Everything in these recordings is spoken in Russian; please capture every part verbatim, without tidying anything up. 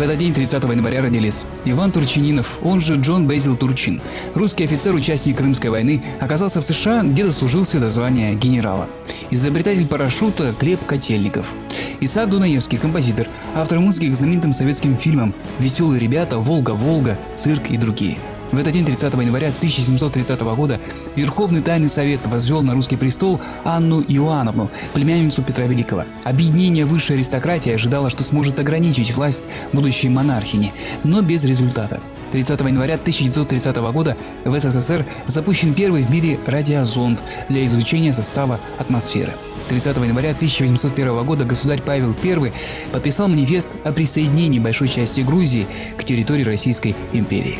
этот день, тридцатого января, родились Иван Турчининов, он же Джон Безил Турчин. Русский офицер, участник Крымской войны, оказался в США, где дослужился до звания генерала. Изобретатель парашюта Глеб Котельников. Исаак Дунаевский, композитор, автор музыки к знаменитым советским фильмам «Веселые ребята», «Волга-Волга», «Цирк» и другие. В этот день, тридцатого января тысяча семьсот тридцатого года, Верховный Тайный Совет возвел на русский престол Анну Иоанновну, племянницу Петра Великого. Объединение высшей аристократии ожидало, что сможет ограничить власть будущей монархини, но без результата. тридцатого января тысяча девятьсот тридцатого года в СССР запущен первый в мире радиозонд для изучения состава атмосферы. тридцатого января тысяча восемьсот первого года государь Павел Первый подписал манифест о присоединении большой части Грузии к территории Российской империи.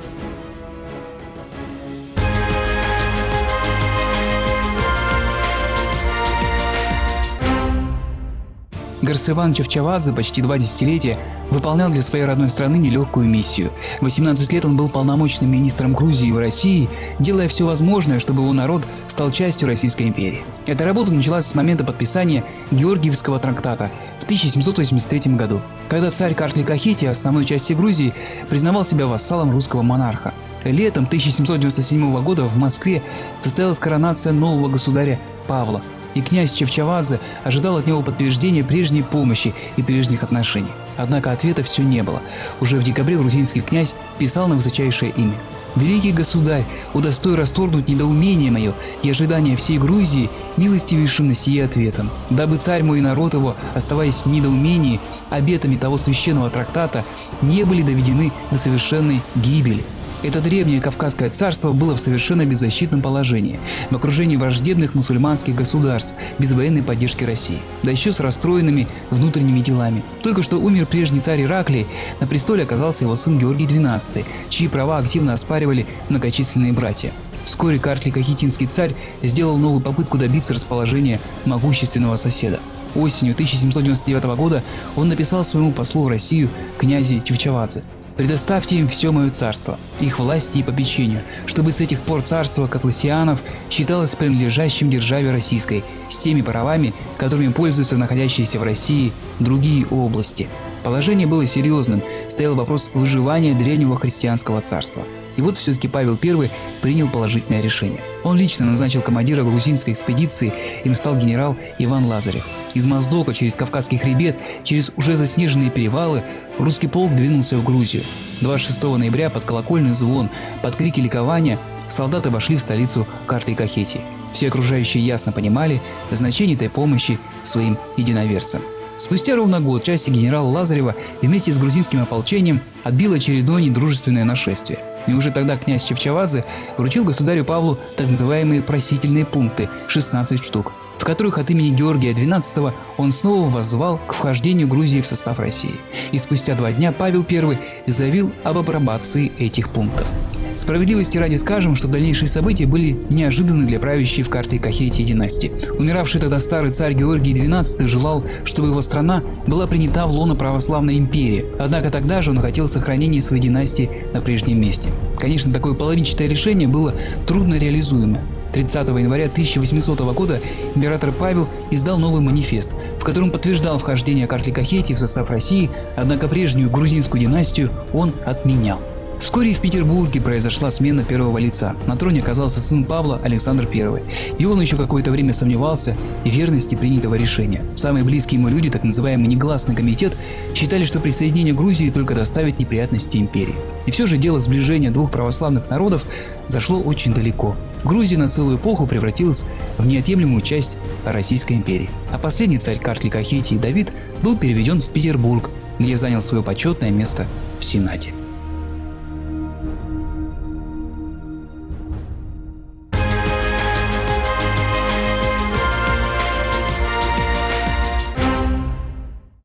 Гарсеван Чавчавадзе почти два десятилетия выполнял для своей родной страны нелегкую миссию. В восемнадцать лет он был полномочным министром Грузии в России, делая все возможное, чтобы его народ стал частью Российской империи. Эта работа началась с момента подписания Георгиевского трактата в тысяча семьсот восемьдесят третьем году, когда царь Картли Кахети основной части Грузии признавал себя вассалом русского монарха. Летом тысяча семьсот девяносто седьмого года в Москве состоялась коронация нового государя Павла, и князь Чавчавадзе ожидал от него подтверждения прежней помощи и прежних отношений. Однако ответа все не было. Уже в декабре грузинский князь писал на высочайшее имя: «Великий государь, удостой расторгнуть недоумение мое и ожидания всей Грузии милостивейшим на сие ответом, дабы царь мой и народ его, оставаясь в недоумении обетами того священного трактата, не были доведены до совершенной гибели». Это древнее Кавказское царство было в совершенно беззащитном положении, в окружении враждебных мусульманских государств, без военной поддержки России, да еще с расстроенными внутренними делами. Только что умер прежний царь Ираклий, на престоле оказался его сын Георгий Двенадцатый, чьи права активно оспаривали многочисленные братья. Вскоре Картли Кахетинский царь сделал новую попытку добиться расположения могущественного соседа. Осенью тысяча семьсот девяносто девятого года он написал своему послу в Россию князе Чавчавадзе: «Предоставьте им все мое царство, их власти и попечению, чтобы с этих пор царство Котласианов считалось принадлежащим державе российской, с теми правами, которыми пользуются находящиеся в России другие области». Положение было серьезным, стоял вопрос выживания древнего христианского царства. И вот все-таки Павел Первый принял положительное решение. Он лично назначил командира грузинской экспедиции, им стал генерал Иван Лазарев. Из Моздока через Кавказский хребет, через уже заснеженные перевалы русский полк двинулся в Грузию. двадцать шестого ноября под колокольный звон, под крики ликования солдаты вошли в столицу Картлы-Кахети. Все окружающие ясно понимали значение этой помощи своим единоверцам. Спустя ровно год части генерала Лазарева вместе с грузинским ополчением отбил очередное недружественное нашествие. И уже тогда князь Чавчавадзе вручил государю Павлу так называемые просительные пункты – шестнадцать штук, в которых от имени Георгия Двенадцатого он снова воззвал к вхождению Грузии в состав России. И спустя два дня Павел Первый заявил об апробации этих пунктов. Справедливости ради скажем, что дальнейшие события были неожиданны для правящей в Картле-Кахети династии. Умиравший тогда старый царь Георгий Двенадцатый желал, чтобы его страна была принята в лоно православной империи, однако тогда же он хотел сохранения своей династии на прежнем месте. Конечно, такое половинчатое решение было трудно реализуемо. тридцатого января тысяча восьмисотого года император Павел издал новый манифест, в котором подтверждал вхождение Картлы-Кахети в состав России, однако прежнюю грузинскую династию он отменял. Вскоре в Петербурге произошла смена первого лица. На троне оказался сын Павла, Александр Первый. И он еще какое-то время сомневался в верности принятого решения. Самые близкие ему люди, так называемый негласный комитет, считали, что присоединение Грузии только доставит неприятности империи. И все же дело сближения двух православных народов зашло очень далеко. Грузия на целую эпоху превратилась в неотъемлемую часть Российской империи. А последний царь Картли-Кахети Давид был переведен в Петербург, где занял свое почетное место в Сенате.